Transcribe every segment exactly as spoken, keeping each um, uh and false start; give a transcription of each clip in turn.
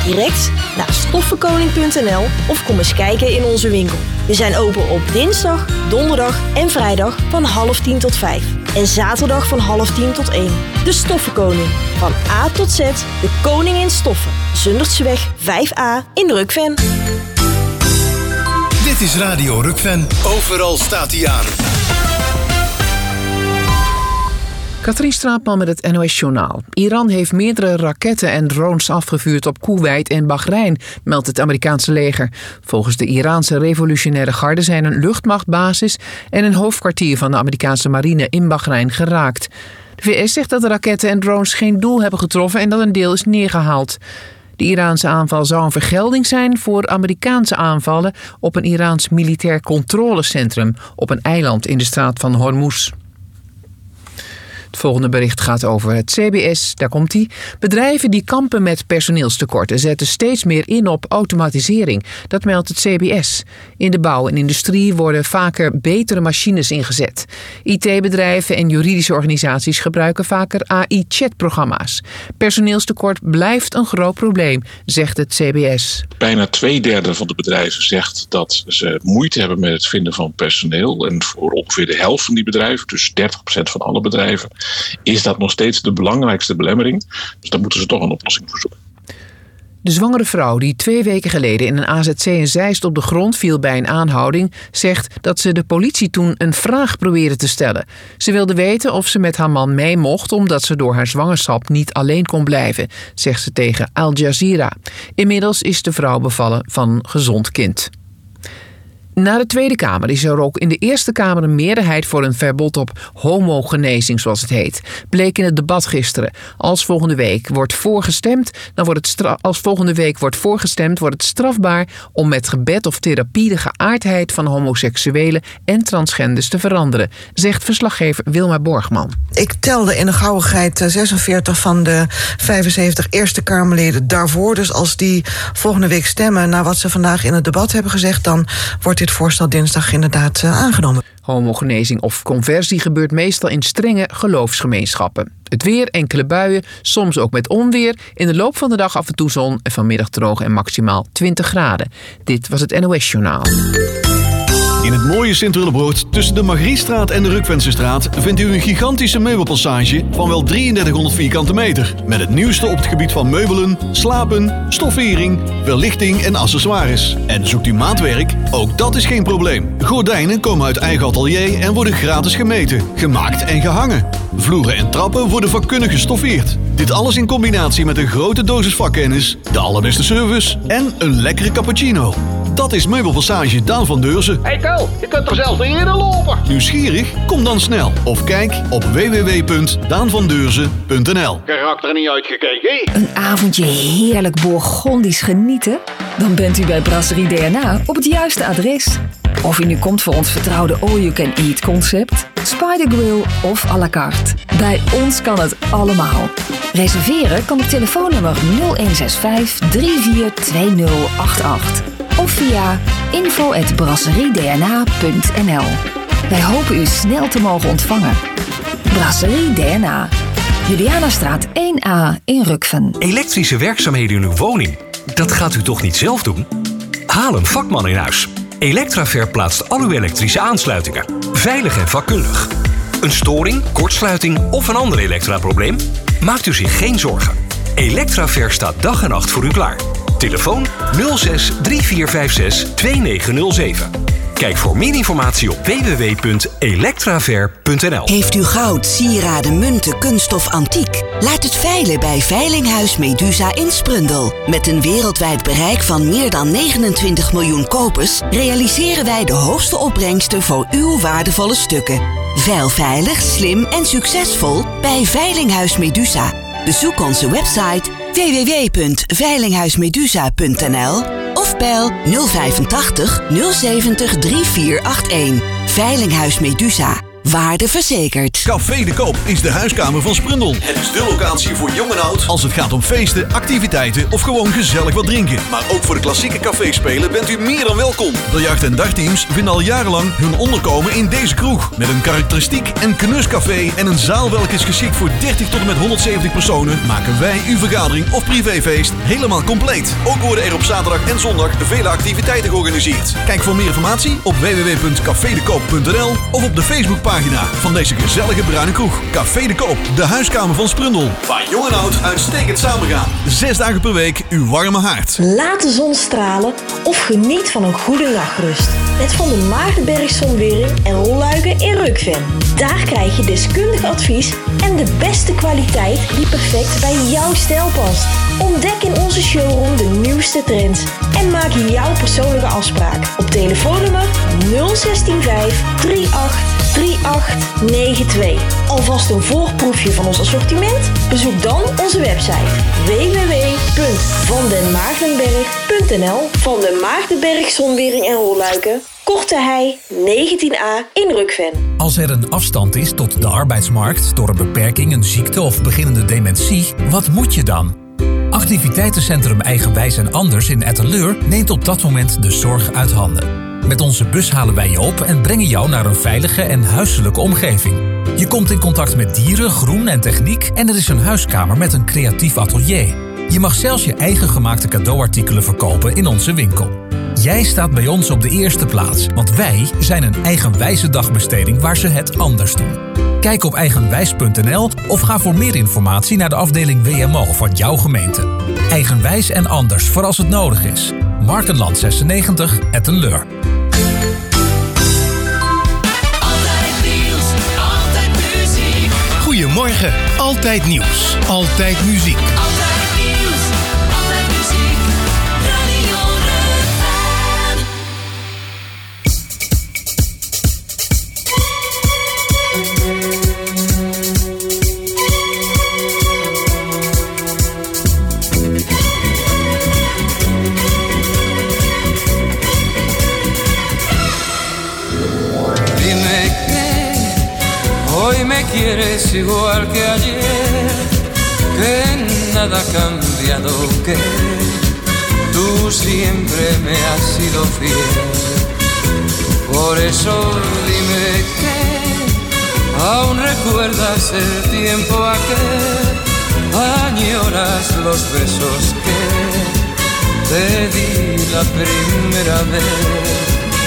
direct naar stoffenkoning punt n l of kom eens kijken in onze winkel. We zijn open op dinsdag, donderdag en vrijdag van half tien tot vijf. En zaterdag van half tien tot één. De Stoffenkoning. Van A tot Z, de koning in stoffen. Zundertseweg vijf A in Rukven. Dit is Radio Rukven. Overal staat hij aan. Katrien Straatman met het N O S-journaal. Iran heeft meerdere raketten en drones afgevuurd op Koeweit en Bahrein, meldt het Amerikaanse leger. Volgens de Iraanse revolutionaire garde zijn een luchtmachtbasis en een hoofdkwartier van de Amerikaanse marine in Bahrein geraakt. De V S zegt dat de raketten en drones geen doel hebben getroffen en dat een deel is neergehaald. De Iraanse aanval zou een vergelding zijn voor Amerikaanse aanvallen op een Iraans militair controlecentrum op een eiland in de straat van Hormuz. Het volgende bericht gaat over het C B S. Daar komt ie. Bedrijven die kampen met personeelstekorten zetten steeds meer in op automatisering. Dat meldt het C B S. In de bouw en industrie worden vaker betere machines ingezet. I T-bedrijven en juridische organisaties gebruiken vaker A I-chatprogramma's. Personeelstekort blijft een groot probleem, zegt het C B S. Bijna twee derde van de bedrijven zegt dat ze moeite hebben met het vinden van personeel. En voor ongeveer de helft van die bedrijven, dus dertig procent van alle bedrijven, is dat nog steeds de belangrijkste belemmering. Dus daar moeten ze toch een oplossing voor zoeken. De zwangere vrouw die twee weken geleden in een A Z C in Zeist op de grond viel bij een aanhouding, zegt dat ze de politie toen een vraag probeerde te stellen. Ze wilde weten of ze met haar man mee mocht omdat ze door haar zwangerschap niet alleen kon blijven, zegt ze tegen Al Jazeera. Inmiddels is de vrouw bevallen van een gezond kind. Na de Tweede Kamer is er ook in de Eerste Kamer een meerderheid voor een verbod op homogenezing, zoals het heet. Bleek in het debat gisteren. Als volgende week wordt voorgestemd, dan wordt het stra- als volgende week wordt voorgestemd, wordt het strafbaar om met gebed of therapie de geaardheid van homoseksuelen en transgenders te veranderen, zegt verslaggever Wilma Borgman. Ik telde in de gauwigheid zesenveertig van de vijfenzeventig Eerste Kamerleden daarvoor. Dus als die volgende week stemmen naar wat ze vandaag in het debat hebben gezegd, dan wordt dit voorstel dinsdag inderdaad uh, aangenomen. Homogenezing of conversie gebeurt meestal in strenge geloofsgemeenschappen. Het weer, enkele buien, soms ook met onweer. In de loop van de dag af en toe zon en vanmiddag droog en maximaal twintig graden. Dit was het N O S-journaal. In het mooie Sint-Willebrood tussen de Margriestraat en de Rukvensestraat vindt u een gigantische meubelpassage van wel drieëndertighonderd vierkante meter. Met het nieuwste op het gebied van meubelen, slapen, stoffering, verlichting en accessoires. En zoekt u maatwerk? Ook dat is geen probleem. Gordijnen komen uit eigen atelier en worden gratis gemeten, gemaakt en gehangen. Vloeren en trappen worden vakkundig gestoffeerd. Dit alles in combinatie met een grote dosis vakkennis, de allerbeste service en een lekkere cappuccino. Dat is Meubelpassage Daan van Deurzen. Hey Ko, je kunt er zelfs niet eerder lopen. Nieuwsgierig? Kom dan snel of kijk op w w w punt daan van deurzen punt n l. Karakter er niet uitgekeken. Een avondje heerlijk Bourgondisch genieten? Dan bent u bij Brasserie D N A op het juiste adres. Of u nu komt voor ons vertrouwde all-you-can-eat concept, Spider Grill of à la carte. Bij ons kan het allemaal. Reserveren kan op telefoonnummer nul een zes vijf drie vier twee nul acht acht of via info at brasseriedna punt n l. Wij hopen u snel te mogen ontvangen. Brasserie D N A. Julianastraat één A in Rukven. Elektrische werkzaamheden in uw woning? Dat gaat u toch niet zelf doen? Haal een vakman in huis. Electraver plaatst al uw elektrische aansluitingen. Veilig en vakkundig. Een storing, kortsluiting of een ander elektraprobleem? Maakt u zich geen zorgen. Electraver staat dag en nacht voor u klaar. Telefoon nul zes drie vier vijf zes twee negen nul zeven. Kijk voor meer informatie op w w w punt electraver punt n l. Heeft u goud, sieraden, munten, kunststof, antiek? Laat het veilen bij Veilinghuis Medusa in Sprundel. Met een wereldwijd bereik van meer dan negenentwintig miljoen kopers realiseren wij de hoogste opbrengsten voor uw waardevolle stukken. Veil veilig, slim en succesvol bij Veilinghuis Medusa. Bezoek onze website w w w punt veilinghuismedusa punt n l of bel nul vijfentachtig nul zeventig drie vier acht een. Veilinghuis Medusa. Waarde verzekerd. Café de Koop is de huiskamer van Sprundel. Het is de locatie voor jong en oud als het gaat om feesten, activiteiten of gewoon gezellig wat drinken. Maar ook voor de klassieke caféspelen bent u meer dan welkom. Biljart- en dartteams vinden al jarenlang hun onderkomen in deze kroeg. Met een karakteristiek en knuscafé en een zaal welke is geschikt voor dertig tot en met honderdzeventig personen, maken wij uw vergadering of privéfeest helemaal compleet. Ook worden er op zaterdag en zondag vele activiteiten georganiseerd. Kijk voor meer informatie op w w w punt café de koop punt n l of op de Facebookpagina van deze gezellige bruine kroeg. Café de Koop, de huiskamer van Sprundel. Waar jong en oud uitstekend samengaan. Zes dagen per week uw warme haard. Laat de zon stralen of geniet van een goede nachtrust. Met Van den Maartenberg Zonwering en Rolluiken in Rukven. Daar krijg je deskundig advies en de beste kwaliteit die perfect bij jouw stijl past. Ontdek in onze showroom de nieuwste trends en maak jouw persoonlijke afspraak op telefoonnummer nul zestien vijf drieëntachtig drieëntachtig negenentwintig. Alvast een voorproefje van ons assortiment? Bezoek dan onze website w w w punt van den maartenberg punt n l. Van den Maartenberg Zonwering en Rolluiken, Korte Hei negentien a in Rukven. Als er een afstand is tot de arbeidsmarkt door een beperking, een ziekte of beginnende dementie, wat moet je dan? Activiteitencentrum Eigenwijs en Anders in Etteleur neemt op dat moment de zorg uit handen. Met onze bus halen wij je op en brengen jou naar een veilige en huiselijke omgeving. Je komt in contact met dieren, groen en techniek en er is een huiskamer met een creatief atelier. Je mag zelfs je eigen gemaakte cadeauartikelen verkopen in onze winkel. Jij staat bij ons op de eerste plaats, want wij zijn een eigenwijze dagbesteding waar ze het anders doen. Kijk op eigenwijs punt n l of ga voor meer informatie naar de afdeling W M O van jouw gemeente. Eigenwijs en Anders voor als het nodig is. Markenland zesennegentig, Etteleur. Goedemorgen, altijd nieuws, altijd muziek. Altijd nieuws, altijd muziek, Radio Rukven. Dime que hoy me quieres igual que ayer, que nada ha cambiado, que tú siempre me has sido fiel. Por eso dime que aún recuerdas el tiempo aquel, añoras los besos que te di la primera vez.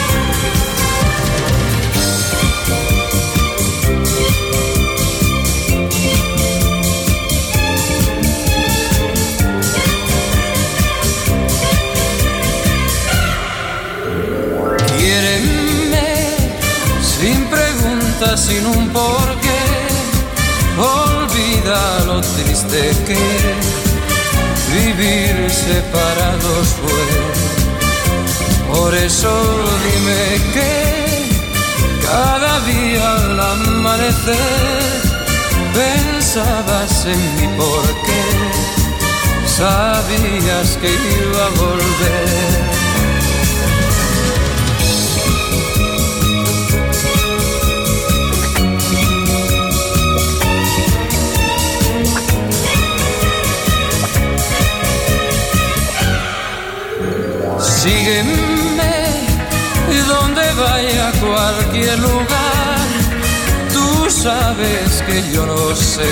Sin preguntas, sin un porqué, olvida lo triste que vivir separados fue. Por eso dime que cada día al amanecer pensabas en mí porque sabías que iba a volver. Sígueme donde vaya, a cualquier lugar. Tú sabes que yo no sé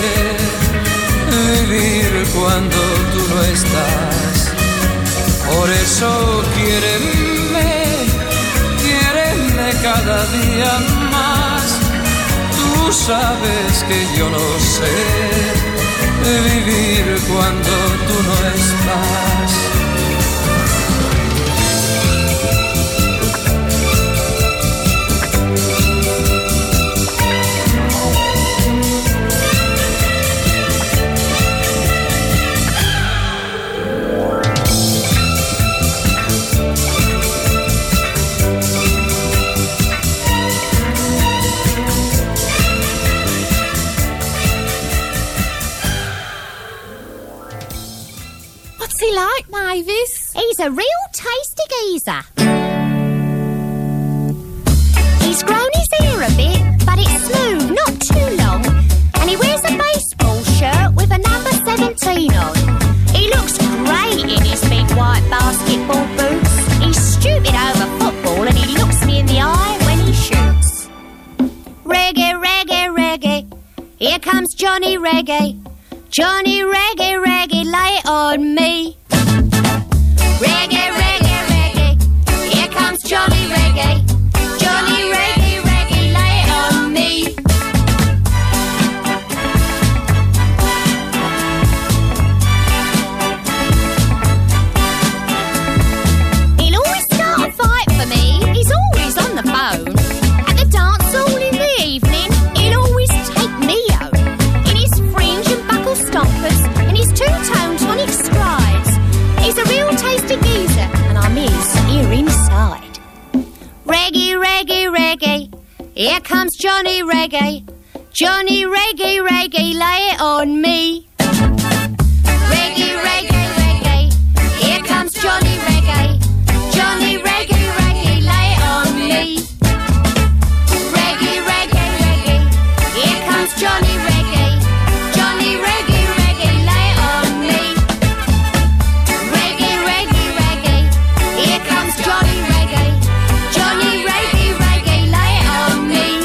vivir cuando tú no estás. Por eso quiéreme, quiéreme cada día más. Tú sabes que yo no sé vivir cuando tú no estás. What's he like, Mavis? He's a real tasty geezer. He's grown his hair a bit but it's smooth, not too long. And he wears a baseball shirt with a number seventeen on. He looks great in his big white basketball boots. He's stupid over football and he looks me in the eye when he shoots. Reggae, reggae, reggae, here comes Johnny Reggae. Johnny Reggae, reggae, lay it on me. Reggae, reggae, reggae, here comes Johnny Reggae. Johnny Reggae, reggae, lay it on me. He'll always start a fight for me. He's always on the phone. At the dance hall in the evening, he'll always take me home. In his fringe and buckle stompers, and his two-tone tonic strides. He's a real tasty geezer, and I'm his here inside. Reggae, reggae, reggae, here comes Johnny Reggae. Johnny Reggae, reggae, lay it on me. Reggae, reggae, reggae, here comes Johnny Reggae. Johnny Reggae, reggae, lay it on me. Reggae, reggae, reggae, here comes Johnny Reggae. Johnny Reggae, reggae, lay it on me. Reggae, reggae, reggae, here comes Johnny Reggae. Johnny Reggae, reggae, lay it on me.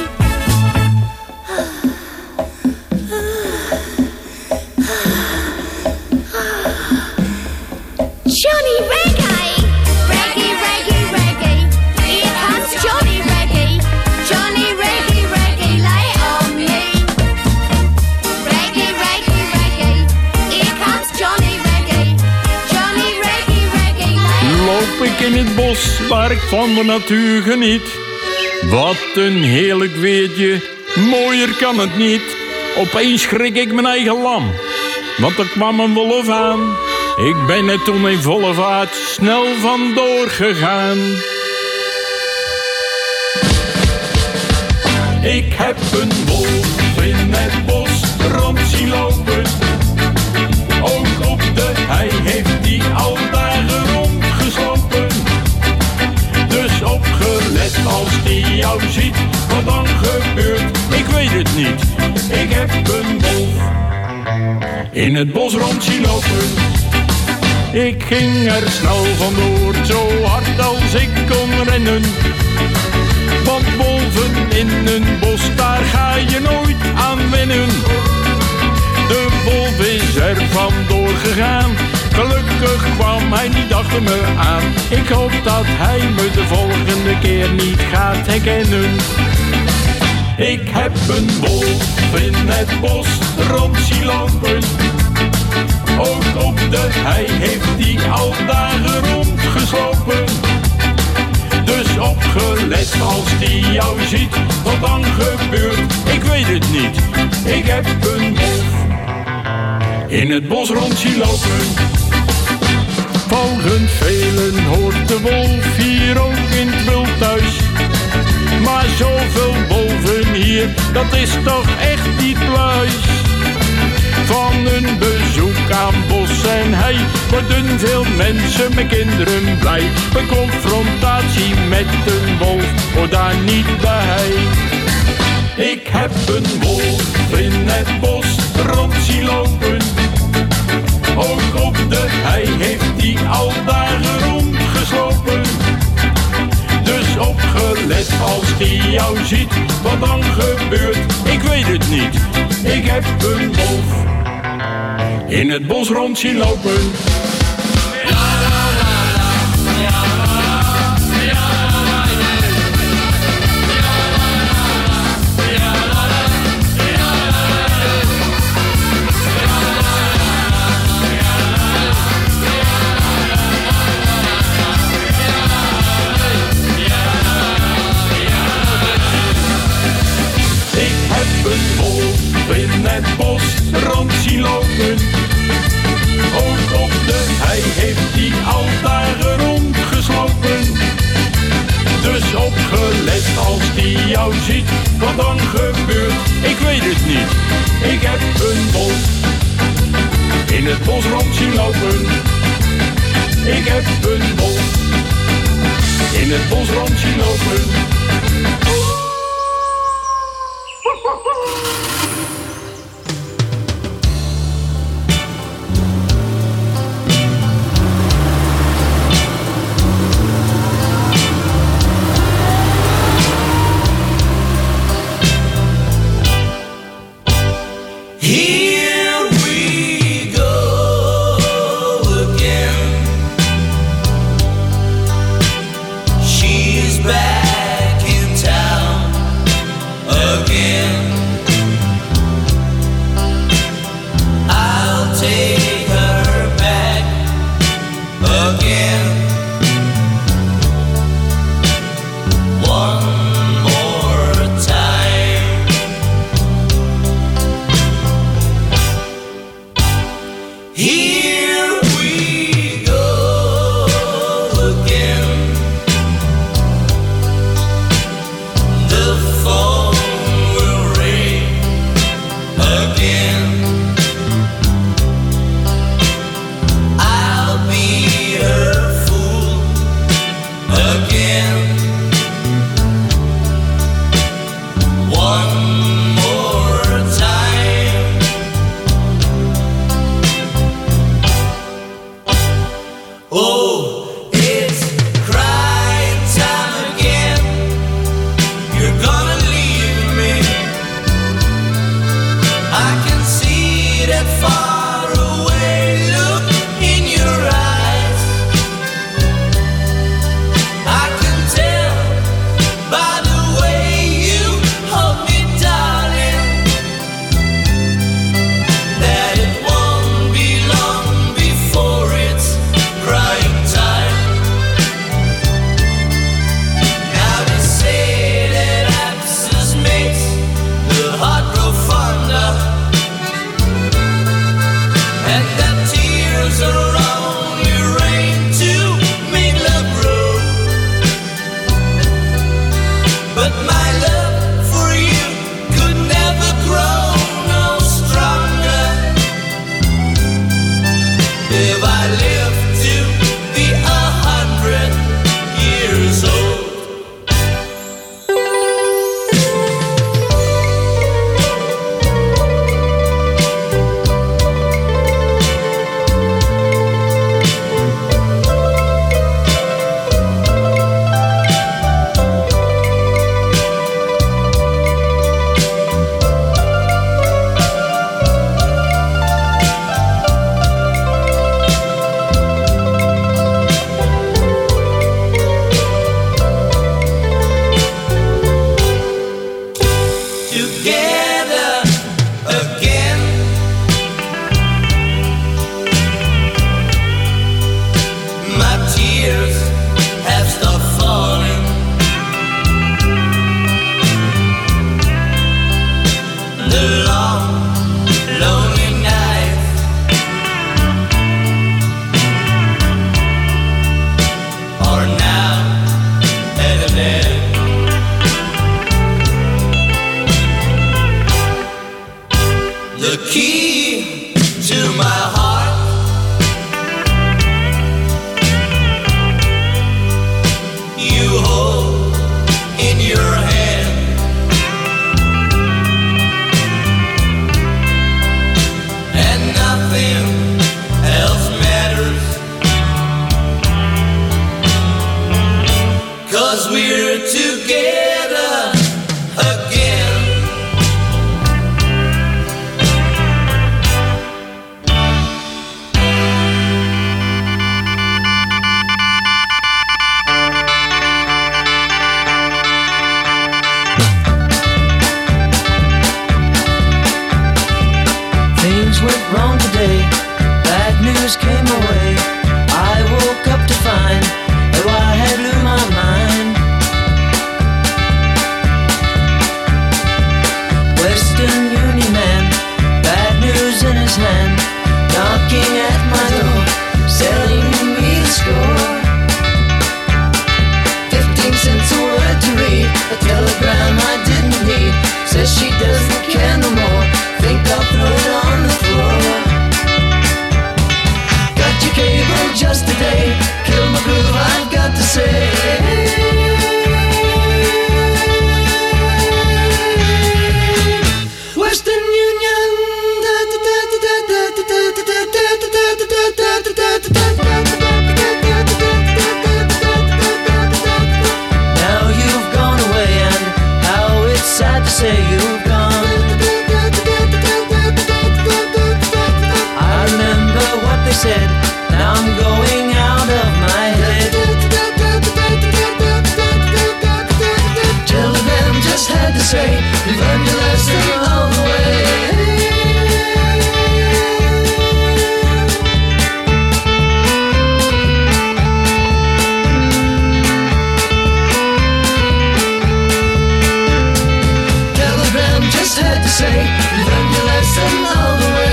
Johnny Reggae! Reggae, reggae, reggae, here comes Johnny Reggae. Johnny Reggae, reggae, lay it on me. Reggae, reggae, reggae, here comes Johnny Reggae. Johnny Reggae, reggae, lay it on me. Loop ik in het bos waar ik van de natuur geniet. Wat een heerlijk weertje, mooier kan het niet. Opeens schrik ik mijn eigen lam, want er kwam een wolf aan. Ik ben er toen in volle vaart snel vandoor gegaan. Ik heb een wolf in het bos rond zien lopen. Ook op de hei heeft die al dagen rondgeslopen. Dus opgelet als die jou ziet, wat dan gebeurt, ik weet het niet. Ik heb een wolf in het bos rond zien lopen. Ik ging er snel vandoor, zo hard als ik kon rennen. Want wolven in een bos, daar ga je nooit aan wennen. De wolf is er vandoor gegaan, gelukkig kwam hij niet achter me aan. Ik hoop dat hij me de volgende keer niet gaat herkennen. Ik heb een wolf in het bos rond zien lopen. Ook op de hei heeft die al dagen rondgeslopen. Dus opgelet als die jou ziet, wat dan gebeurt, ik weet het niet. Ik heb een wolf in het bos rond zien lopen. Volgens velen hoort de wolf hier ook in het wildhuis. Maar zoveel wolven hier, dat is toch echt niet pluis. Van een bezoek aan bos en hei worden veel mensen met kinderen blij. Bij confrontatie met een wolf hoort daar niet bij. Ik heb een wolf in het bos rond zien lopen. Ook op de hei heeft die al dagen rondgeslopen. Dus opgelet als die jou ziet, wat dan gebeurt, ik weet het niet. Ik heb een wolf in het bos rond zien lopen. In het bos rond zien lopen. Ook op de hei heeft die al dagen rondgeslopen. Dus opgelet als die jou ziet, wat dan gebeurt, ik weet het niet. Ik heb een wolf in het bos rond zien lopen. Ik heb een wolf in het bos rond zien lopen. 'cause we're together again. Things went wrong today, bad news came my way. I woke up to find that I had blew my mind. Western Union man, bad news in his hand, knocking at my door, selling me the score. Fifteen cents a word to read, a telegram I didn't need, says she doesn't care no more. Think I'll throw it on the floor. Got your cable just today, kill my groove, I've got to say. Western Union. Now you've gone away, and how it's sad to say you've gone. They said, now I'm going out of my head. Telegram just had to say, you've learned your lesson all the way. Telegram just had to say, you've learned your lesson all the way.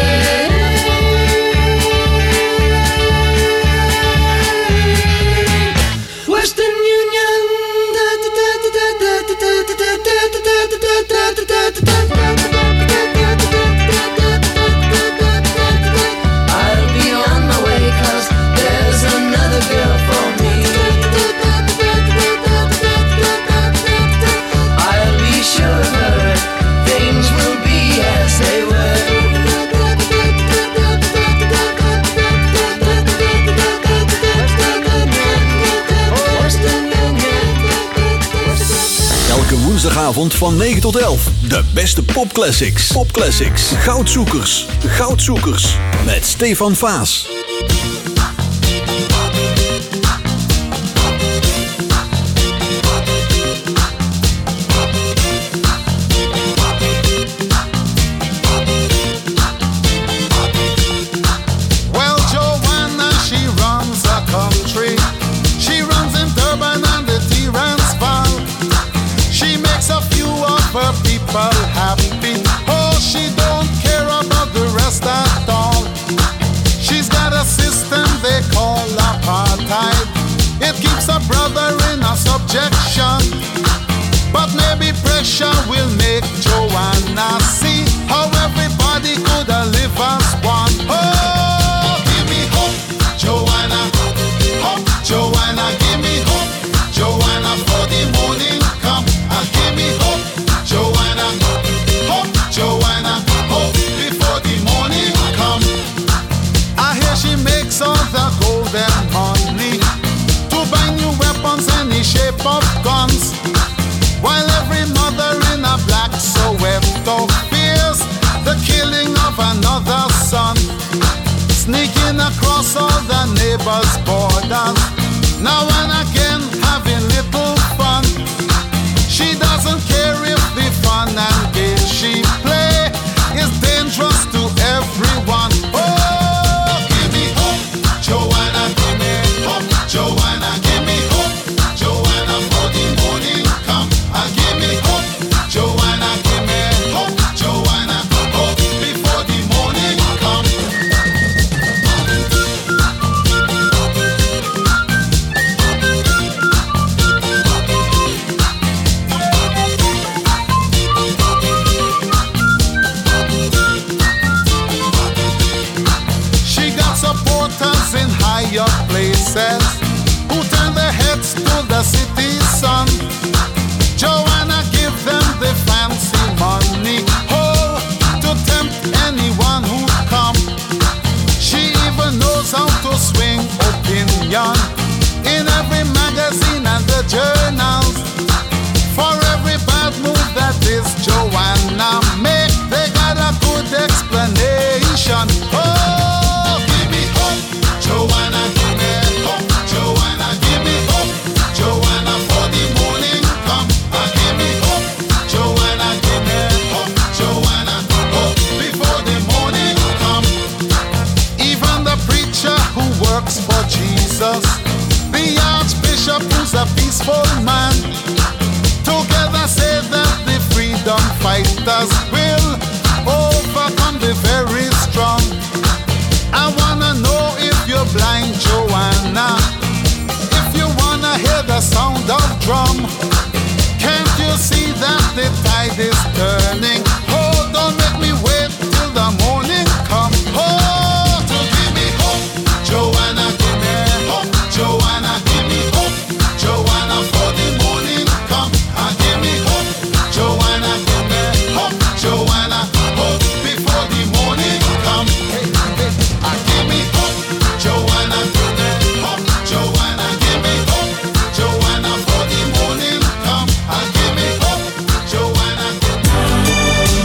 I'll be on my way, 'cause there's another girl for me. I'll be sure of her, things will be as they were. Elke woensdagavond van negen tot elf. De beste popclassics. Popclassics. Goudzoekers. Goudzoekers. Met Stefan Vaas. Well, Joanna, she runs a country. She runs in Durban and the Transvaal. She makes a few of her people happy. Oh, she don't care about the rest at all. She's got a system they call apartheid. It keeps a brother in a subjection. But maybe pressure will make Joanna see how everybody could live as one. Oh, give me hope, Joanna. Hope, Joanna, give me hope. Joanna, for the morning come. Ah, give me hope, Joanna. Hope, Joanna. Hope before the morning come. I hear she makes all the golden money to buy new weapons in the shape of guns. While every mother in a black Soweto fears the killing of another son, sneaking across all the neighbors' borders, now and again having little fun. She doesn't care if the fun and games she play is dangerous to everyone. Oh, give me hope, Joanna, give me hope, Joanna, give me hope, Joanna, for the morning come. Ah, give me hope, Joanna, give me hope, Joanna, hope before the morning come. She got supporters in higher places who turn their heads to the city sun. Joanna give them the fancy money, oh, to tempt anyone who come. She even knows how to swing opinion in every magazine and the journals. For every bad move that this Joanna make, they got a good explanation. Oh, give me up, Joanna, give me up, Joanna, give me up, Joanna, for the morning come. Ah, give me up, Joanna, give me up, Joanna, up before the morning come. Even the preacher who works for Jesus, the archbishop who's a peaceful man, together say that the freedom fighters will overcome the very strong. I wanna know if you're blind, Joanna, if you wanna hear the sound of drum. Can't you see that the tide is turning? Oh, don't make me wait till the morning come. Oh, to give me hope, Joanna, give me hope, Joanna, give me hope, Joanna, for the morning come. Ah, give me hope, Joanna, give me hope, Joanna, hope before the morning come. Hey, hey, ah, give me hope, Joanna, give me hope, Joanna, give me hope, Joanna, for the morning come. Ah, give me hope, Joanna, give me hope.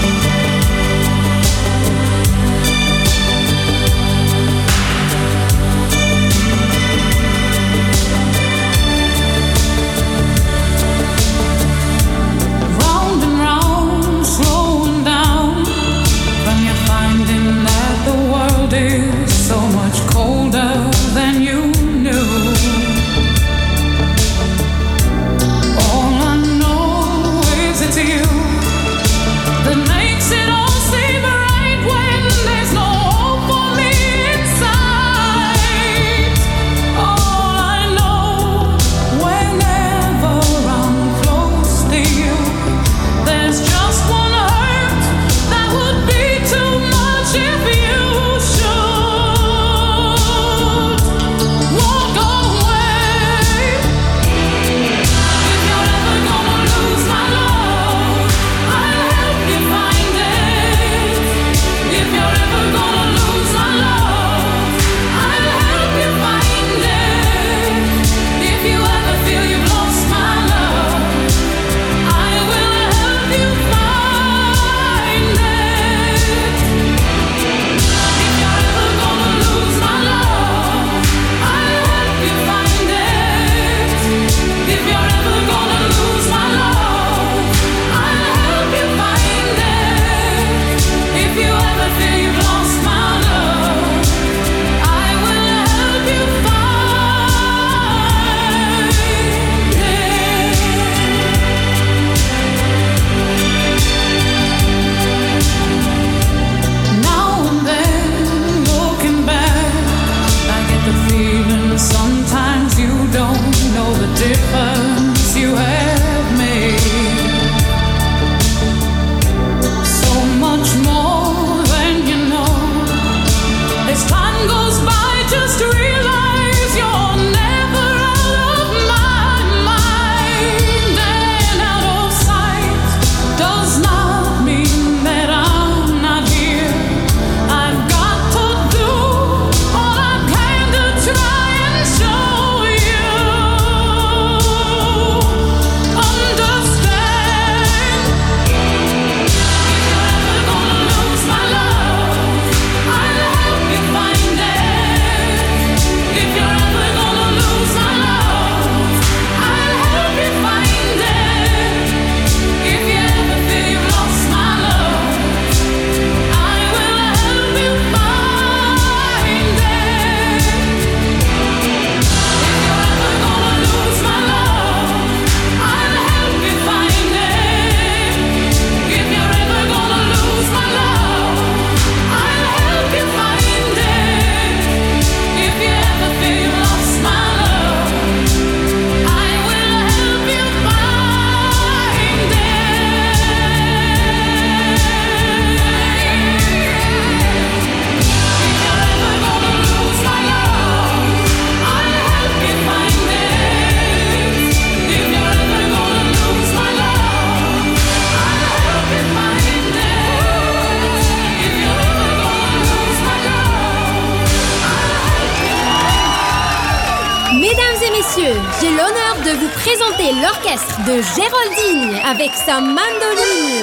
Mesdames et messieurs, j'ai l'honneur de vous présenter l'orchestre de Géraldine avec sa mandoline.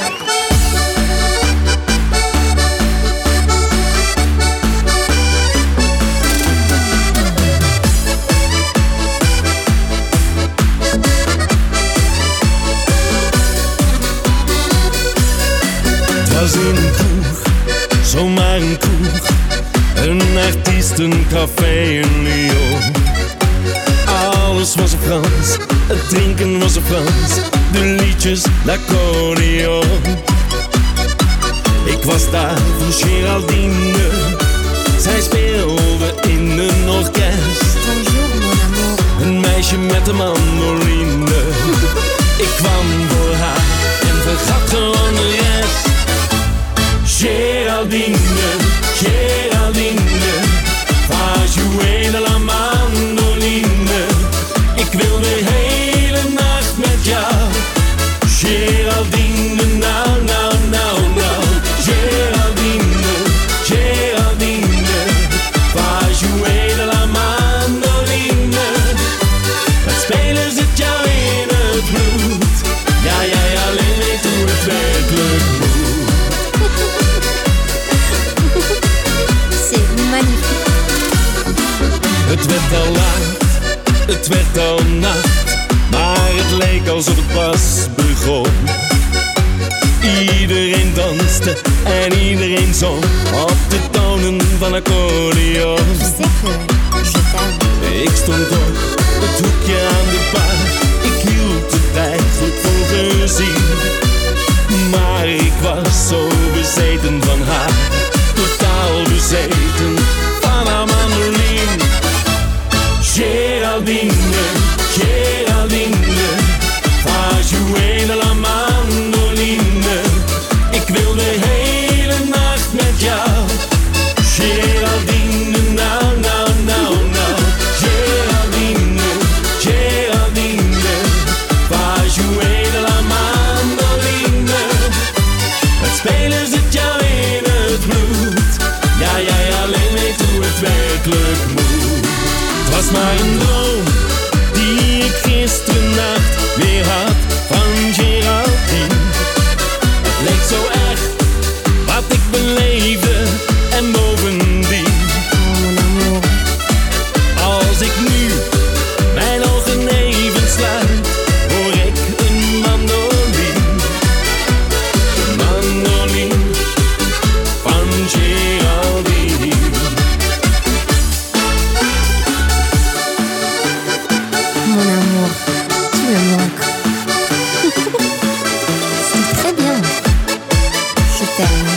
Het was in een kroeg, zomaar een kroeg, een artiestencafé in Lyon. Alles was er Frans, het drinken was er Frans, de liedjes l'accordeon. Ik was daar voor Géraldine, zij speelde in een orkest. Een meisje met een mandoline, ik kwam voor haar en vergat gewoon de rest. Géraldine, Géraldine, va jouer de la mandoline. Ik wil de hele nacht met jou. Géraldine, nou, nou, nou, nou. Géraldine, Géraldine, va jouer de la mandoline. Het spelen zit jou in het bloed. Ja, jij alleen weet hoe het werkelijk moet. Het werd al laat, het werd al nacht, maar het leek alsof het pas begon. Iedereen danste en iedereen zong op de tonen van accordeon. Ik stond op het hoekje aan de bar, ik hield de tijd goed voor gezien. Maar ik was zo bezeten van haar, totaal bezeten van haar mandoline. Géraldine, Géraldine, va jouer de la mandoline. Ik wil de hele nacht met jou. Géraldine, nou, nou, nou, nou. Géraldine, Géraldine, va jouer de la mandoline. Het spelen zit jou in het bloed. Ja, jij alleen weet hoe het werkelijk moet. Het was maar een droom die ik gisternacht weer had van Géraldine. Het leek zo echt wat ik beleefde en bovendien. Als ik nu mijn ogen even sluit, hoor ik een mandoline. De mandoline van Géraldine. Mon amour, tu me manques. C'est très bien. Je t'aime.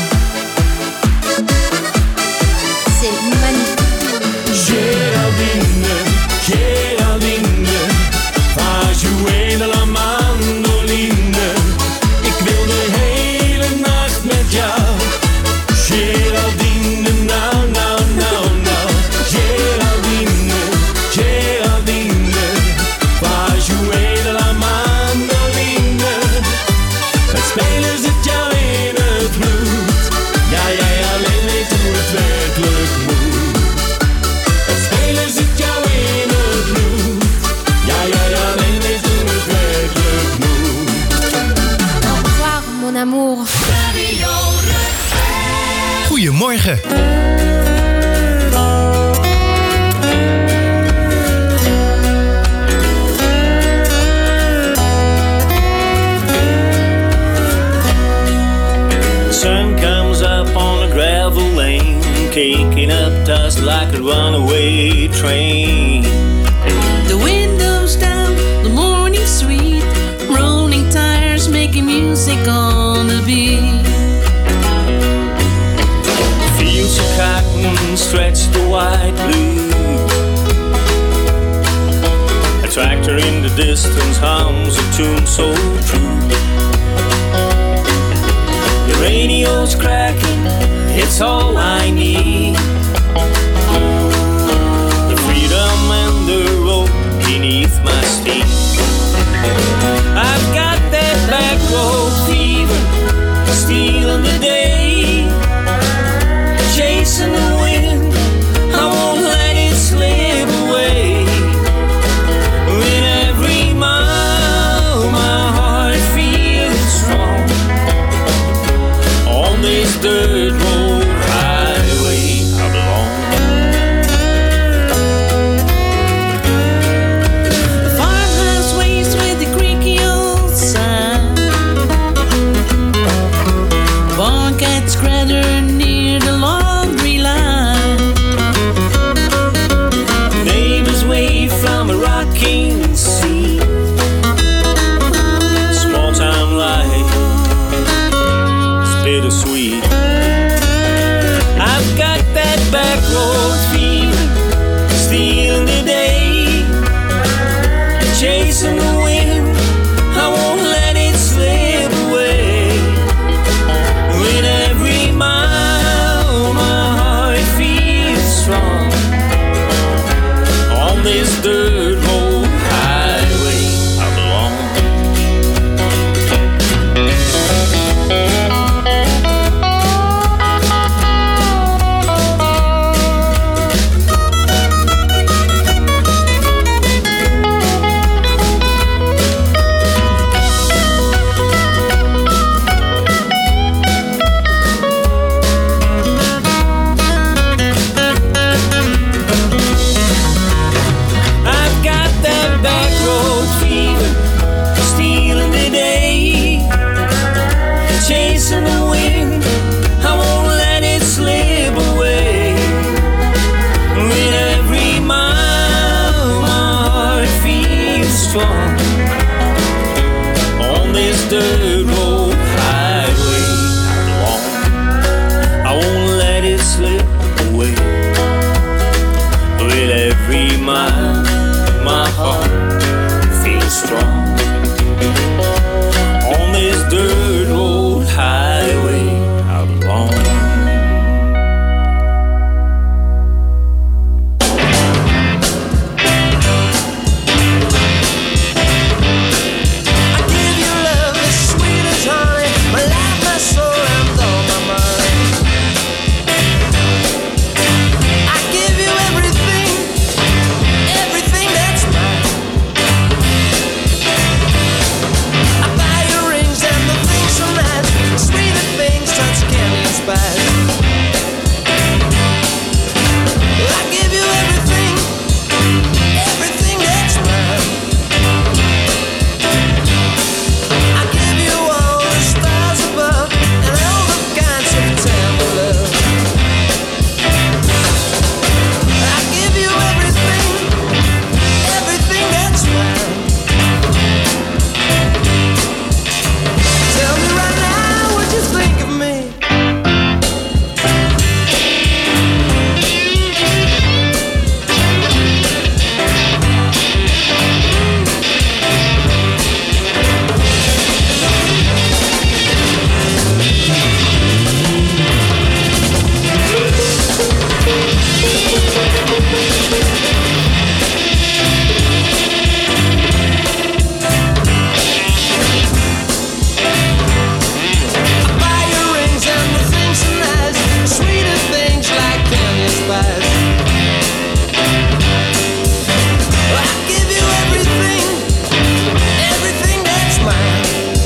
C'est magnifique. Géraldine, Géraldine, va jouer de la mandoline. Ik wil de hele nacht met jou. Géraldine, nou, nou, nou, nou. Géraldine, Géraldine, va jouer de la mandoline. Het spelen zit jou in het bloed. Ja, jij alleen weet hoe het werkelijk moet. Het spelen zit jou in het bloed. Ja, jij alleen weet hoe het werkelijk moet. Au revoir, mon amour. Goedemorgen. Sun comes up on a gravel lane, kicking up dust like a runaway train. The windows down, the morning sweet, rolling tires making music on the beat. Fields of cotton stretch the white blue. A tractor in the distance hums a tune so true. The radio's cracking, it's all I need. The freedom and the road beneath my feet. I've got that back road fever, stealing the day, chasing the wind. I won't let it slip away. things. Small time life is bittersweet. I've got that back road fever, stealing the day, chasing the wind. I won't let it slip away. With every mile, my heart feels strong. On this dirt road highway I belong. Chasing the wind, I won't let it slip away. With every mile, my heart feels strong. On this dirt road highway I belong. I won't let it slip away. With every mile, my heart feels strong. On this dirt road highway I belong. I give you love as sweet as honey, my life, my soul, and all my mind. I give you everything, everything that's mine. I buy you rings and the things so nice, sweeter things such candy and spice. I give you everything, everything that's mine. I give you all the stars above and all the kinds of tender love. I give you everything, everything that's mine. Tell me right now what you think of me. I buy you rings and the things so nice, sweeter things like candy and spice. I give you everything, everything that's mine.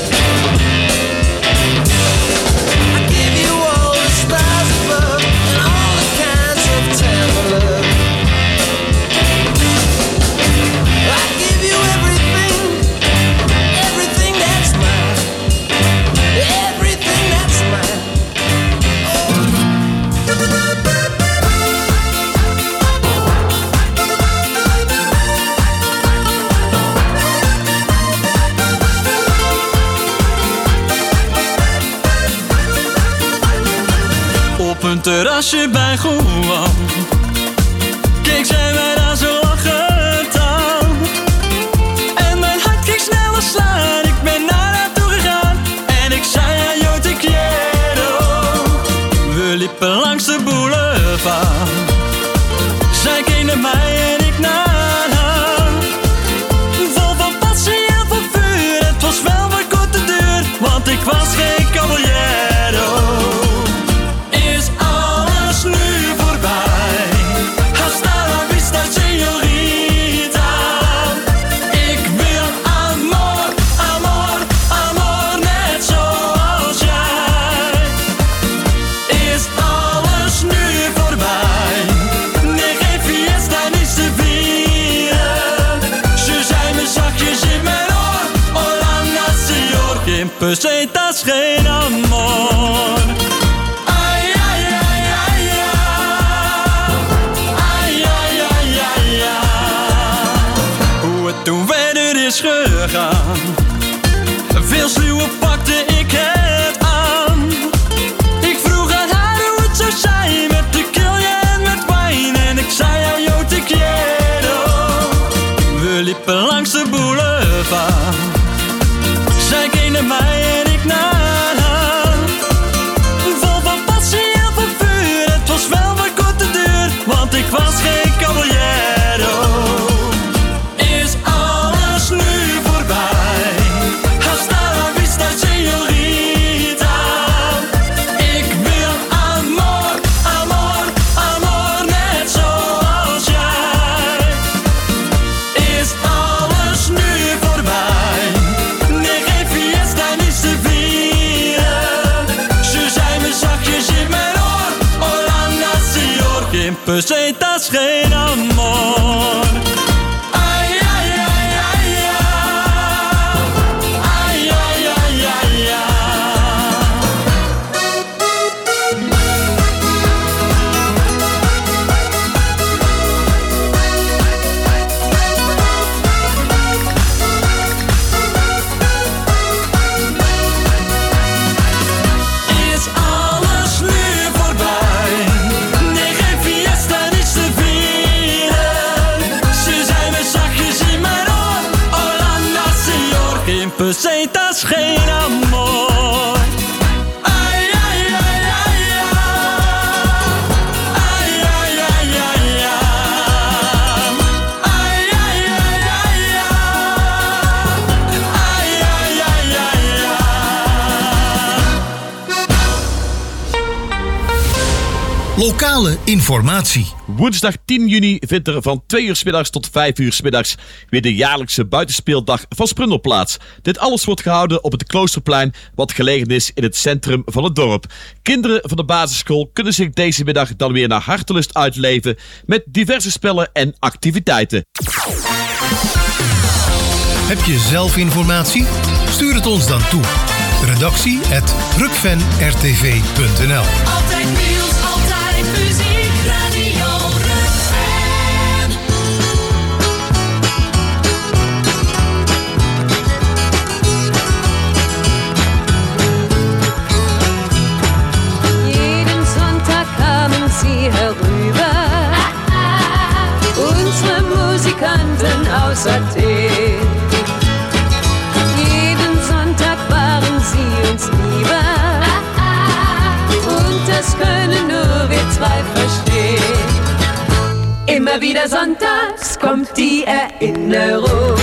I give you all the stars above and all the kinds of tender love. I give you everything, everything that's mine. Everything that's mine. Op een terrasje bij Goewan keek zij mij daar zo lachend aan. En mijn hart ging sneller slaan. Ik ben naar haar toe gegaan en ik zei haar yo te quiero. We liepen langs de boulevard. Zij keek naar mij en ik naar haar. Vol van passie en van vuur. Het was wel maar korte duur, want ik was geen caballero. Is alles nu voorbij? Hasta la vista, señorita. Ik wil amor, amor, amor, net zoals jij. Is alles nu voorbij? Nee, geen fiesta, niets te vieren. Ze zei me zachtjes in mijn oor. Hola, nacior, geen pesetas, geen amor. Ay, ay, ay, ay, ay. Ay, ay, ay, ay, ay. Hoe het toen verder is gegaan. Veel sluwen pakte ik het aan. Ik vroeg aan haar hoe het zou zijn met tequila en met wijn. En ik zei haar, yo te quiero. We liepen langs de boulevard. Zij keek naar mij en ik naar haar. Vol van passie en van vuur. Het was wel van korte duur, want ik was geen caballero. Is alles nu voorbij? Hasta la vista, señorita. Ik wil amor, amor, amor, net zoals jij. Is alles nu voorbij? Nee, geen fiesta, niets te vieren. Ze zei me zachtjes in mijn oor. Hola, señor, geen pesetas, geen amor. Ay, ay, ay, ay, ay. Ay, ay, ay, ay, ay. Is alles nu voorbij? Nee, geen fiesta, niets te vieren. Ze zei me zachtjes in mijn oor. Hola, señor, geen pesetas, geen amor. Ay, ay, ay, ay, ay. Ay, ay, ay, ay, ay. Ay, ay, ay, ay, ay. Ay, ay, ay, ay, ay. Lokale informatie. Woensdag tien juni vindt er van twee uur 's middags tot vijf uur 's middags weer de jaarlijkse buitenspeeldag van Sprundel plaats. Dit alles wordt gehouden op het Kloosterplein, wat gelegen is in het centrum van het dorp. Kinderen van de basisschool kunnen zich deze middag dan weer naar hartelust uitleven met diverse spellen en activiteiten. Heb je zelf informatie? Stuur het ons dan toe. Redactie at rukfan r t v punt n l. Altijd nieuws, altijd muziek, Radio Rukfan. Jeden Sonntag kamen sie herüber, unsere Musikanten aus Athen. Jeden Sonntag waren sie uns lieber, und das können nur wir zwei verstehen. Immer wieder sonntags kommt die Erinnerung.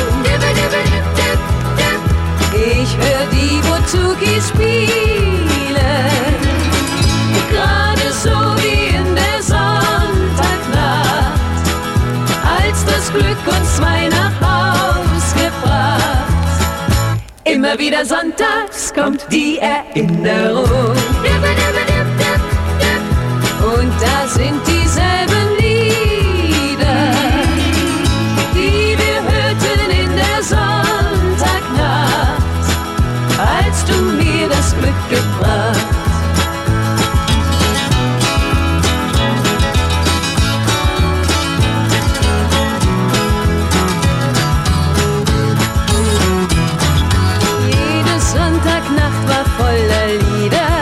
Ich hör die Bouzouki spielen, gerade so wie in der Sonntagnacht, als das Glück uns zwei nach Haus gebracht. Immer wieder sonntags kommt die Erinnerung. Und da sind dieselben Lieder, die wir hörten in der Sonntagnacht, als du mir das Glück gebracht. Jede Sonntagnacht war voller Lieder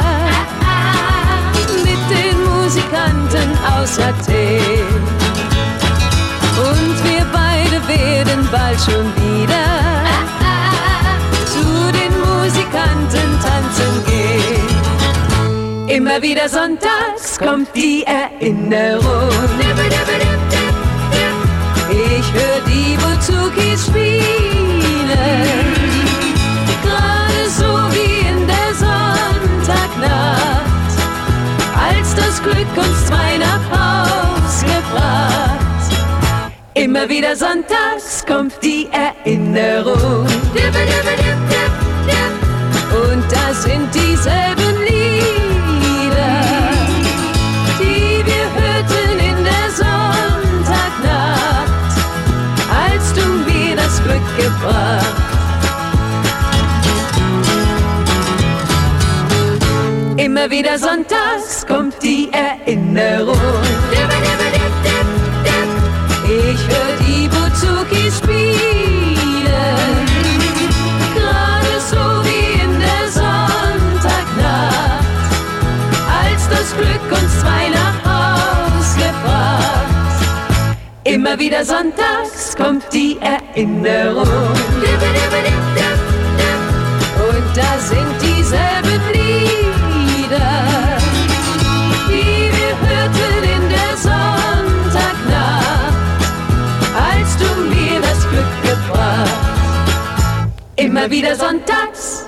mit den Musikanten aus Athen. Und wir beide werden bald schon wieder zu den Musikanten tanzen gehen. Immer wieder sonntags kommt die Erinnerung. Ich hör die Bouzouki spielen, gerade so wie in der Sonntagnacht, als das Glück uns zwei nach Haus gebracht. Immer wieder sonntags kommt die Erinnerung. Und da sind dieselben Lieder, die wir hörten in der Sonntagnacht, als du mir das Glück gebracht. Immer wieder sonntags kommt die Erinnerung. Ich hör die Bouzouki spielen, Immer wieder sonntags kommt die Erinnerung. Und da sind dieselben Lieder, die wir hörten in der Sonntagnacht, als du mir das Glück gebracht. Immer wieder sonntags.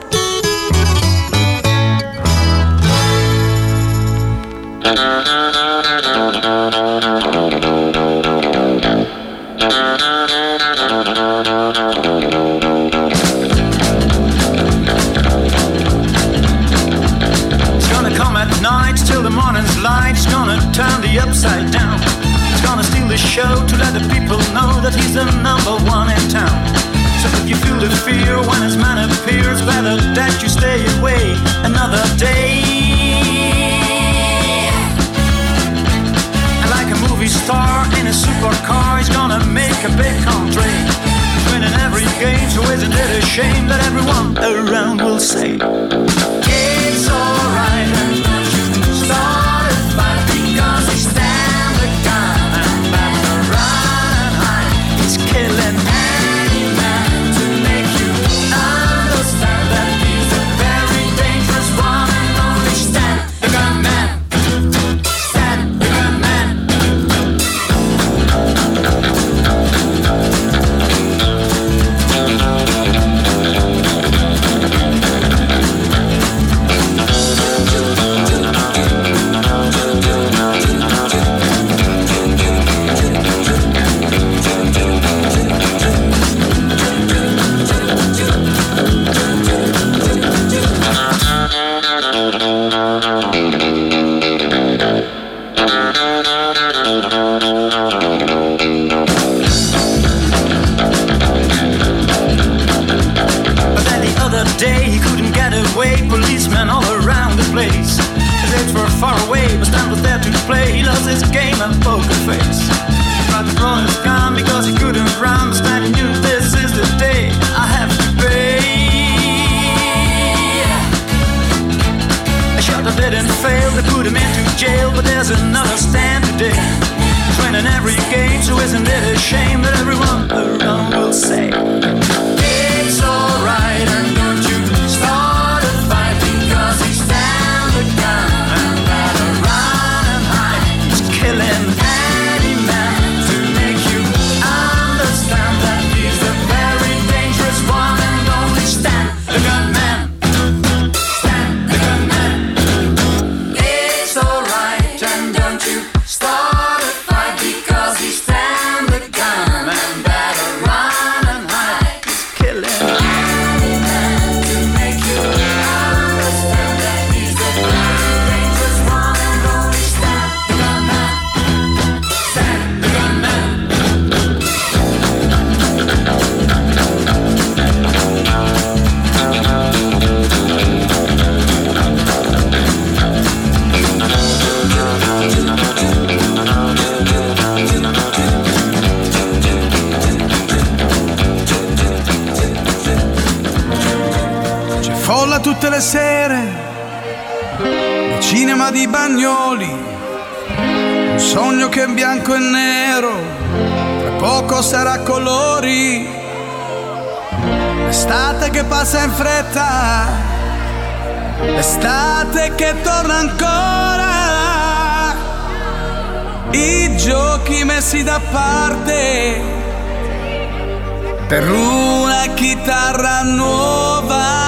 Till the morning's light, it's gonna turn the upside down. It's gonna steal the show to let the people know that he's the number one in town. So if you feel the fear when his man appears, better that you stay away another day. And like a movie star in a supercar, he's gonna make a big country. He's winning every game, so isn't it a shame that everyone around will say it's alright. Start a fight because he stand the gun and back the run and hide. He's killing any man to make you understand that he's a very dangerous one and only stand the gun man. Stand the gun man. Policemen all around the place. His aides were far away, but Stan was there to play. He lost his game and poker face. He tried to run his gun because he couldn't run, but Stan knew this is the day I have to pay. A shot that didn't fail, they put him into jail, but there's another Stan today. He's winning every game, so isn't it a shame that everyone around will say it's alright and don't you start a fight because he stand the gun and rather run and hide. He's killing any man to make you understand that he's a very dangerous one and only stand the gun man. Stand the gun man. It's alright and don't you start a fight because he stand the gun and rather run and hide. He's killing any man to make you understand that he's a very dangerous one and only stand the gun man. Stand the gun man. C'è folla tutte le sere, il cinema di Bagnoli, un sogno che è in bianco e nero, tra poco sarà a colori, l'estate che passa in fretta, l'estate che torna ancora, i giochi messi da parte per una chitarra nuova.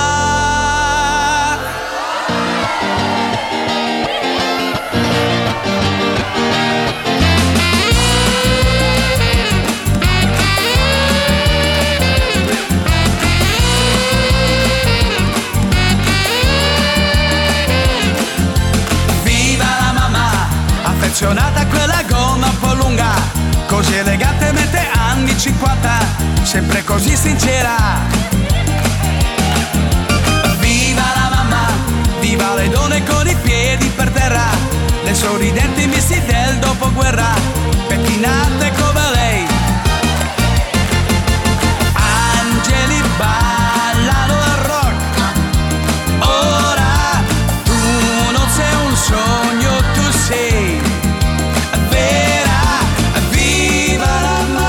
Viva la mamma, affezionata a quella gonna un po' lunga, così elegantemente anni cinquanta, sempre così sincera. Viva la mamma, viva le donne con i piedi per terra, le sorridenti missi del dopoguerra, pettinate come lei. Angeli ballano al rock, ora tu non sei un sogno, tu sei vera. Viva la mamma.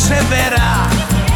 se verrà.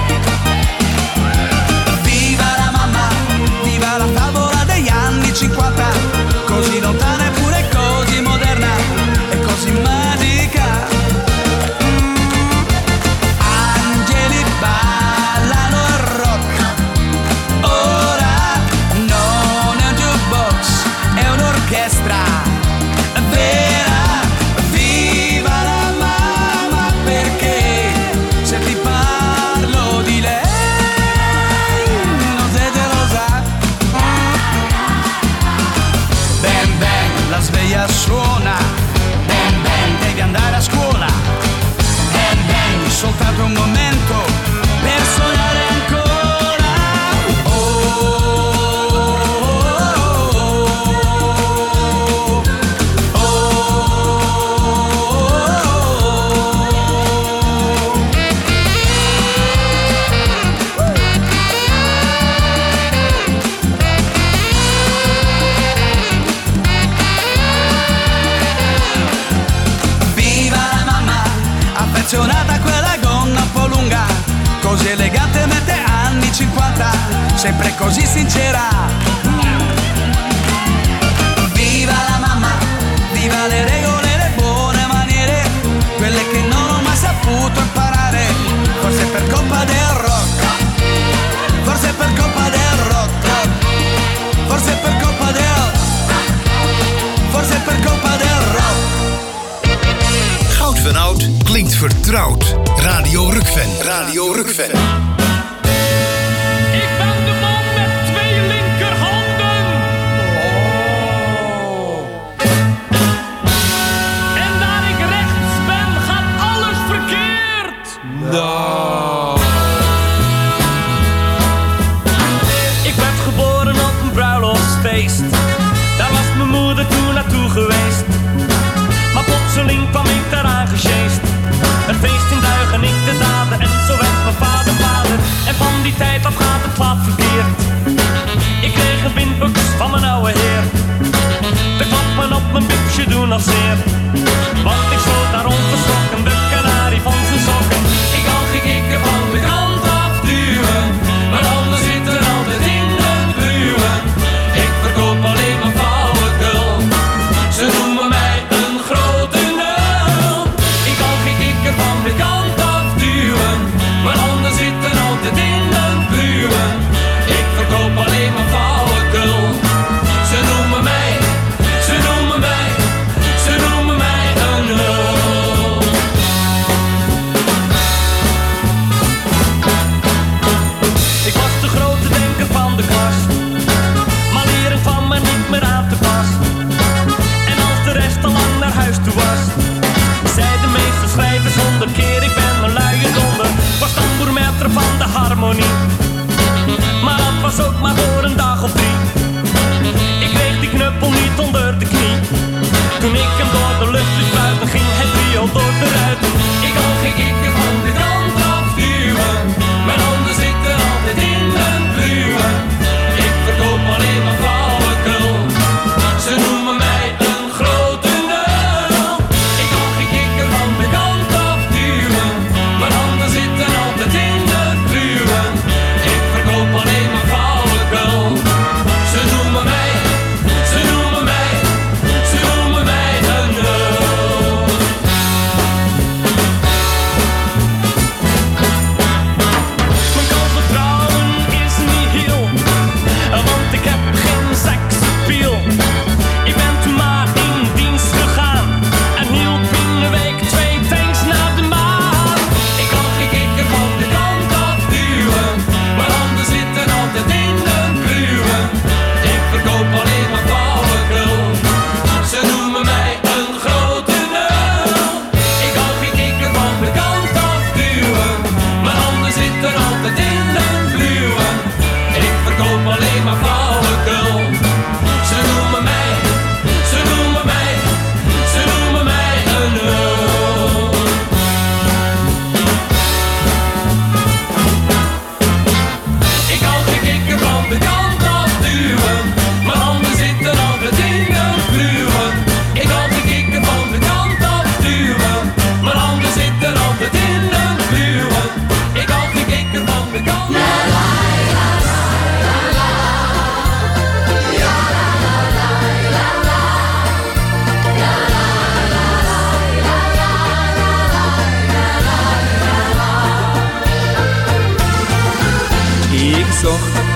Viva la mamma, viva la favola degli anni cinquanta, così lontana eppure così moderna e così magica. Mm. Angeli ballano il rock, ora non è un jukebox, è un'orchestra vera. Viva la mamma, perché se ti parlo di lei non sei gelosa. Ben ben, la sveglia suona, ben ben, devi andare a scuola. Ben ben, soltanto un momento per sognare ancora. Oh, oh, oh, Viva la mamma, affezionata a quella gonna un po' lunga, così elegantemente anni cinquanta, sempre così sincera. Viva la mamma, viva le regole e le buone maniere, quelle che non ho mai saputo imparare, forse per colpa del rock, forse per colpa del rock, forse per colpa del, forse per colpa del rock. Goud van oud klinkt vertrouwd. Radio Rukven. Radio Rukven. Ik ben de man met twee linkerhanden. En daar ik rechts ben, gaat alles verkeerd. Nou. Ik werd geboren op een bruiloftsfeest. Daar was mijn moeder toen naartoe geweest. Maar plotseling kwam ik daaraan gesjeest. Het feest in duigen, ik de daden. En zo werd mijn vader vader. En van die tijd af gaat het wat verkeerd. Ik kreeg een windbuks van mijn oude heer. De klappen op mijn buksje doen nog zeer. Want ik sloot daar onverschrokken de kanarie van zijn sokken. Ik kan geen kikker van de kant afduwen. Maar anders zit er altijd in de buwen. Ik verkoop alleen maar flauwekul. Ze noemen mij een grote nul. Ik kan geen kikker van de kant afduwen. Maar anders zit er altijd in de buwen.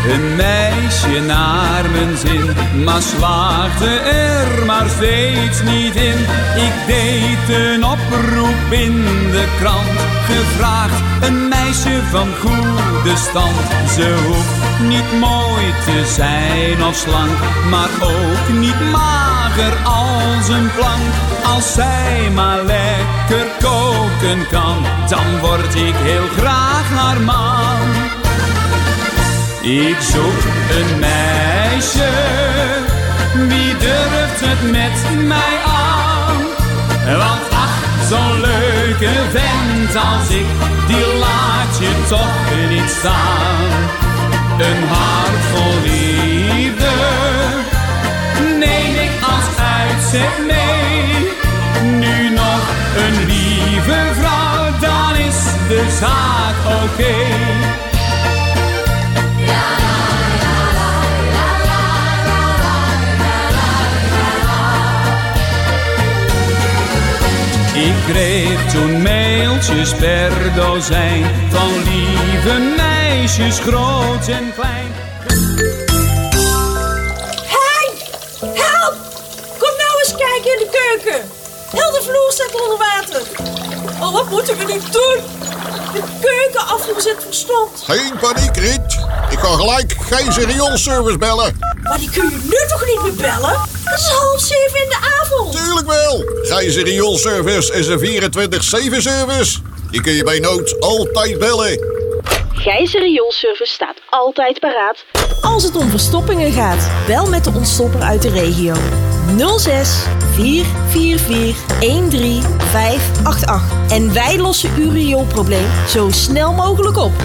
een meisje naar mijn zin, maar slaagde er maar steeds niet in. Ik deed een oproep in de krant, gevraagd een meisje van goede stand. Ze hoeft niet mooi te zijn of slank, maar ook niet mager als een plank. Als zij maar lekker koken kan, dan word ik heel graag haar man. Ik zoek een meisje, wie durft het met mij aan? Want ach, zo'n leuke vent als ik, die laat je toch niet staan. Een hart vol liefde neem ik als uitzet mee. Nu nog een lieve vrouw, dan is de zaak oké. Okay. Ik kreeg toen mailtjes per dozijn van lieve meisjes, groot en klein. Hey, help! Kom nou eens kijken in de keuken. Heel de vloer staat onder water. Oh, wat moeten we nu doen? De keukenafvoer zit verstopt. Geen paniek, Riet. Ik ga gelijk Gijzer rioolservice bellen. Maar die kun je nu toch niet meer bellen? Het is half zeven in de avond. Tuurlijk wel. Gijzer rioolservice is een vierentwintig zeven service. Die kun je bij nood altijd bellen. Gijzer rioolservice staat altijd paraat als het om verstoppingen gaat. Bel met de ontstopper uit de regio. nul zes vier vier vier een drie vijf acht acht. En wij lossen uw rioolprobleem zo snel mogelijk op.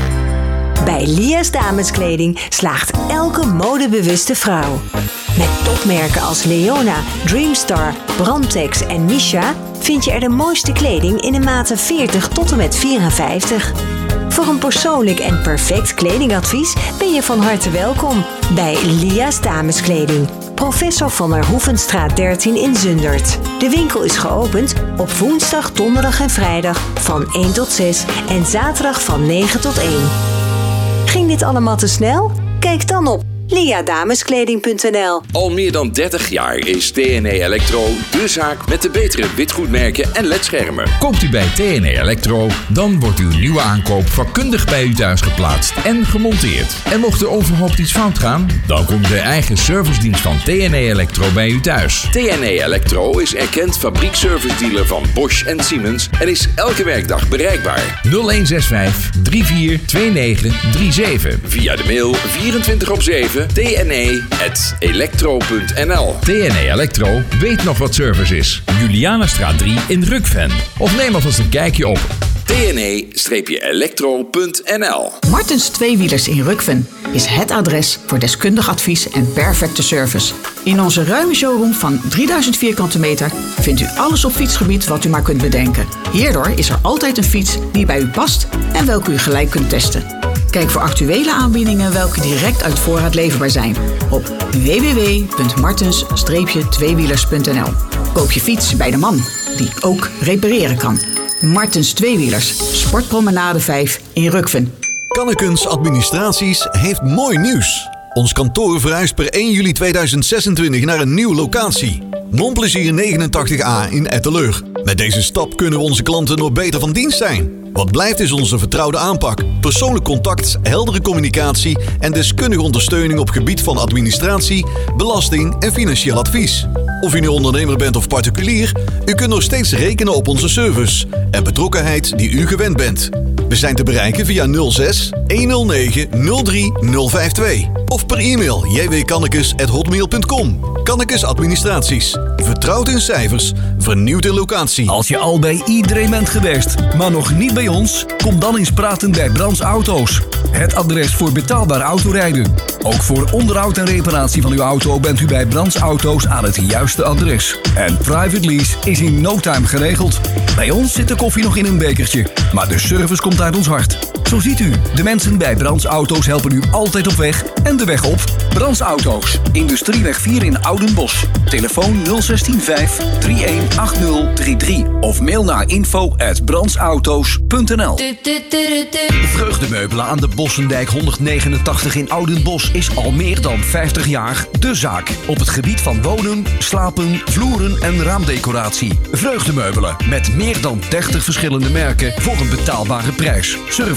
Bij Lia's Dameskleding slaagt elke modebewuste vrouw. Met topmerken als Leona, Dreamstar, Brandtex en Misha vind je er de mooiste kleding in de maten veertig tot en met vierenvijftig. Voor een persoonlijk en perfect kledingadvies ben je van harte welkom bij Lia's Dameskleding. Professor van der Hoevenstraat dertien in Zundert. De winkel is geopend op woensdag, donderdag en vrijdag van één tot zes en zaterdag van negen tot één. Ging dit allemaal te snel? Kijk dan op liadameskleding punt n l. Al meer dan dertig jaar is T N E Electro de zaak met de betere witgoedmerken en ledschermen. Koopt u bij T N E Electro, dan wordt uw nieuwe aankoop vakkundig bij u thuis geplaatst en gemonteerd. En mocht er onverhoopt iets fout gaan, dan komt de eigen servicedienst van T N E Electro bij u thuis. T N E Electro is erkend fabriekservice-dealer van Bosch en Siemens en is elke werkdag bereikbaar. nul een zes vijf drie vier twee negen drie zeven. Via de mail vierentwintig op zeven T N E at electro punt n l. T N E Electro weet nog wat service is. Julianastraat drie in Rukven. Of neem alvast een kijkje op T N E electro punt n l. Martens Tweewielers in Rukven is het adres voor deskundig advies en perfecte service. In onze ruime showroom van drieduizend vierkante meter vindt u alles op fietsgebied wat u maar kunt bedenken. Hierdoor is er altijd een fiets die bij u past en welke u gelijk kunt testen. Kijk voor actuele aanbiedingen welke direct uit voorraad leverbaar zijn op w w w punt martens tweewielers punt n l. Koop je fiets bij de man die ook repareren kan. Martens Tweewielers, Sportpromenade vijf in Rukven. Kannekens Administraties heeft mooi nieuws. Ons kantoor verhuist per één juli tweeduizend zesentwintig naar een nieuwe locatie. Monplezier negenentachtig A in Etteleur. Met deze stap kunnen we onze klanten nog beter van dienst zijn. Wat blijft is onze vertrouwde aanpak, persoonlijk contact, heldere communicatie en deskundige ondersteuning op gebied van administratie, belasting en financieel advies. Of u nu ondernemer bent of particulier, u kunt nog steeds rekenen op onze service en betrokkenheid die u gewend bent. We zijn te bereiken via nul zes honderdnegen nul drie nul vijf twee of per e-mail j w kannekes at hotmail punt com. Kannekes Administraties. Vertrouwd in cijfers, vernieuwd in locatie. Als je al bij iedereen bent geweest, maar nog niet bij ons, kom dan eens praten bij Brands Auto's. Het adres voor betaalbaar autorijden. Ook voor onderhoud en reparatie van uw auto bent u bij Brands Auto's aan het juiste adres. En private lease is in no time geregeld. Bij ons zit de koffie nog in een bekertje, maar de service komt uit ons hart. Zo ziet u, de mensen bij Brands Auto's helpen u altijd op weg en de weg op. Brands Auto's, Industrieweg vier in Oudenbosch. Telefoon nul zestien vijf drieëndertig achtzig drieëndertig of mail naar info at brandsauto's punt n l. Vreugdemeubelen aan de Bossendijk honderdnegenentachtig in Oudenbosch is al meer dan vijftig jaar de zaak. Op het gebied van wonen, slapen, vloeren en raamdecoratie. Vreugdemeubelen met meer dan dertig verschillende merken voor een betaalbare prijs. Surf